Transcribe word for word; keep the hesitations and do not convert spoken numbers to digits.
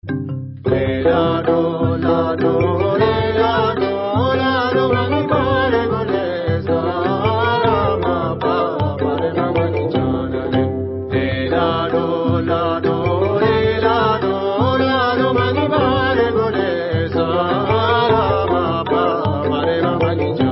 Le la do la do le la do la do ma ni pa re go le sa ra ma pa pa re ma ma ni cha na le. Le la do la do le la do la do ma ni pa re go le sa ra ma pa pa re ma ma ni cha